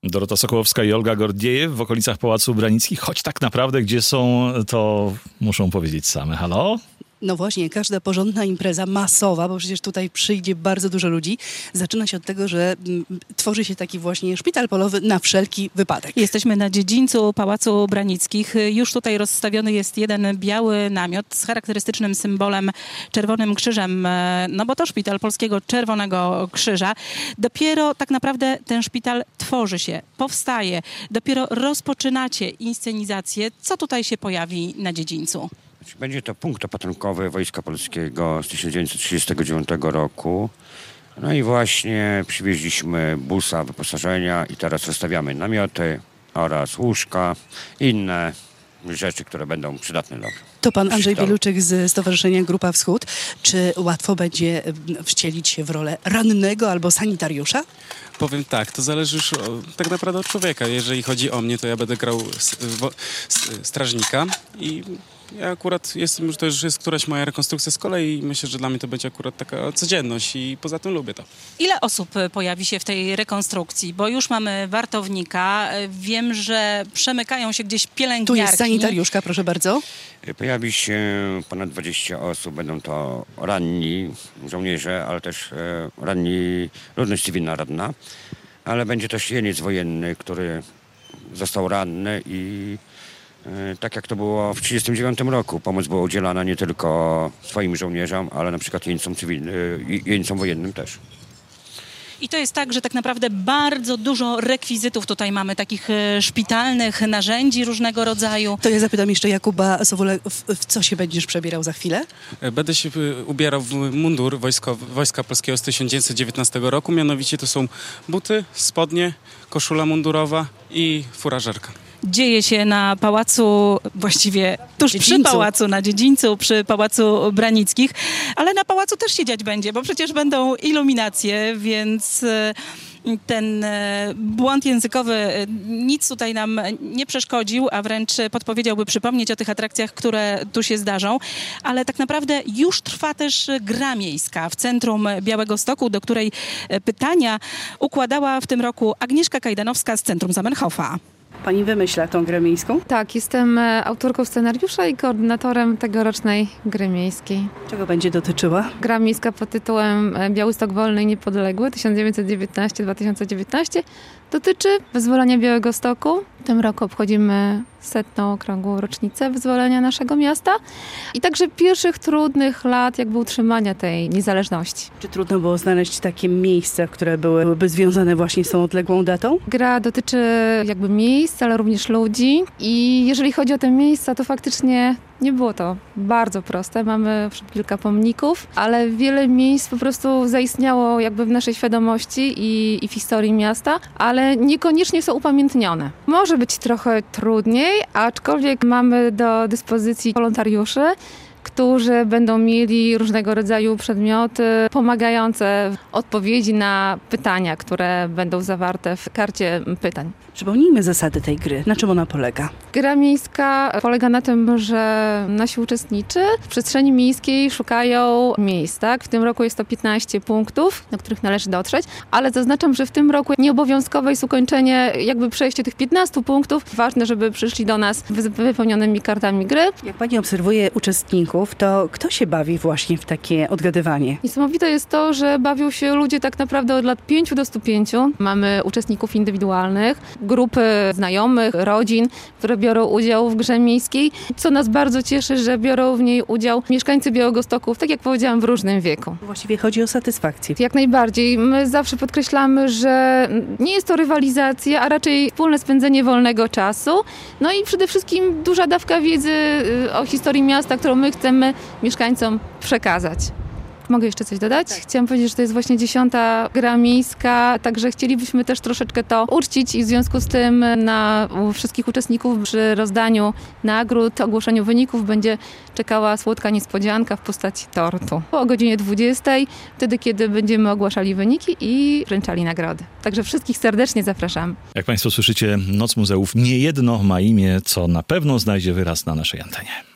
Dorota Sokołowska i Olga Gordiejew w okolicach Pałacu Branickich, choć tak naprawdę gdzie są, to muszą powiedzieć same. Halo? No właśnie, każda porządna impreza masowa, bo przecież tutaj przyjdzie bardzo dużo ludzi, zaczyna się od tego, że tworzy się taki właśnie szpital polowy na wszelki wypadek. Jesteśmy na dziedzińcu Pałacu Branickich. Już tutaj rozstawiony jest jeden biały namiot z charakterystycznym symbolem Czerwonym Krzyżem, no bo to szpital Polskiego Czerwonego Krzyża. Dopiero tak naprawdę ten szpital tworzy się, powstaje. Dopiero rozpoczynacie inscenizację. Co tutaj się pojawi na dziedzińcu? Będzie to punkt opatrunkowy Wojska Polskiego z 1939 roku. No i właśnie przywieźliśmy busa wyposażenia i teraz rozstawiamy namioty oraz łóżka, inne rzeczy, które będą przydatne dla To pan Andrzej Bieluczek z Stowarzyszenia Grupa Wschód. Czy łatwo będzie wcielić się w rolę rannego albo sanitariusza? Powiem tak, to zależy już tak naprawdę od człowieka. Jeżeli chodzi o mnie, to ja będę grał strażnika i ja akurat to już jest któraś moja rekonstrukcja z kolei i myślę, że dla mnie to będzie akurat taka codzienność i poza tym lubię to. Ile osób pojawi się w tej rekonstrukcji? Bo już mamy wartownika, wiem, że przemykają się gdzieś pielęgniarki. Tu jest sanitariuszka, proszę bardzo. Pojawi się ponad 20 osób, będą to ranni żołnierze, ale też ranni ludność cywilna radna, ale będzie też jeniec wojenny, który został ranny i tak jak to było w 1939 roku. Pomoc była udzielana nie tylko swoim żołnierzom, ale na przykład jeńcom wojennym też. I to jest tak, że tak naprawdę bardzo dużo rekwizytów tutaj mamy, takich szpitalnych narzędzi różnego rodzaju. To ja zapytam jeszcze Jakuba Sowule, w co się będziesz przebierał za chwilę? Będę się ubierał w mundur Wojska Polskiego z 1919 roku. Mianowicie to są buty, spodnie, koszula mundurowa i furażerka. Dzieje się na pałacu, właściwie tuż przy pałacu, na dziedzińcu, przy Pałacu Branickich, ale na pałacu też się dziać będzie, bo przecież będą iluminacje, więc ten błąd językowy nic tutaj nam nie przeszkodził, a wręcz podpowiedziałby przypomnieć o tych atrakcjach, które tu się zdarzą. Ale tak naprawdę już trwa też gra miejska w centrum Białegostoku, do której pytania układała w tym roku Agnieszka Kajdanowska z Centrum Zamenhofa. Pani wymyśla tą grę miejską? Tak, jestem autorką scenariusza i koordynatorem tegorocznej gry miejskiej. Czego będzie dotyczyła? Gra miejska pod tytułem Białystok wolny i niepodległy 1919-2019 dotyczy wyzwolenia Białegostoku. W tym roku obchodzimy 100. okrągłą rocznicę wyzwolenia naszego miasta i także pierwszych trudnych lat jakby utrzymania tej niezależności. Czy trudno było znaleźć takie miejsca, które byłyby związane właśnie z tą odległą datą? Gra dotyczy jakby miejsc, ale również ludzi i jeżeli chodzi o te miejsca, to faktycznie nie było to bardzo proste. Mamy kilka pomników, ale wiele miejsc po prostu zaistniało jakby w naszej świadomości i w historii miasta, ale niekoniecznie są upamiętnione. Może być trochę trudniej, aczkolwiek mamy do dyspozycji wolontariuszy, którzy będą mieli różnego rodzaju przedmioty pomagające w odpowiedzi na pytania, które będą zawarte w karcie pytań. Przypomnijmy zasady tej gry. Na czym ona polega? Gra miejska polega na tym, że nasi uczestnicy w przestrzeni miejskiej szukają miejsc. Tak? W tym roku jest to 15 punktów, do których należy dotrzeć, ale zaznaczam, że w tym roku nieobowiązkowe jest ukończenie, jakby przejście tych 15 punktów. Ważne, żeby przyszli do nas z wypełnionymi kartami gry. Jak pani obserwuje uczestników, to kto się bawi właśnie w takie odgadywanie? Niesamowite jest to, że bawią się ludzie tak naprawdę od lat 5 do 105. Mamy uczestników indywidualnych, grupy znajomych, rodzin, które biorą udział w grze miejskiej. Co nas bardzo cieszy, że biorą w niej udział mieszkańcy Białegostoku, tak jak powiedziałam, w różnym wieku. Właściwie chodzi o satysfakcję. Jak najbardziej. My zawsze podkreślamy, że nie jest to rywalizacja, a raczej wspólne spędzenie wolnego czasu. No i przede wszystkim duża dawka wiedzy o historii miasta, którą my chcemy mieszkańcom przekazać. Mogę jeszcze coś dodać? Tak. Chciałam powiedzieć, że to jest właśnie 10. gra miejska, także chcielibyśmy też troszeczkę to uczcić i w związku z tym na wszystkich uczestników przy rozdaniu nagród, ogłoszeniu wyników będzie czekała słodka niespodzianka w postaci tortu. O godzinie 20, wtedy kiedy będziemy ogłaszali wyniki i wręczali nagrody. Także wszystkich serdecznie zapraszam. Jak Państwo słyszycie, Noc Muzeów niejedno ma imię, co na pewno znajdzie wyraz na naszej antenie.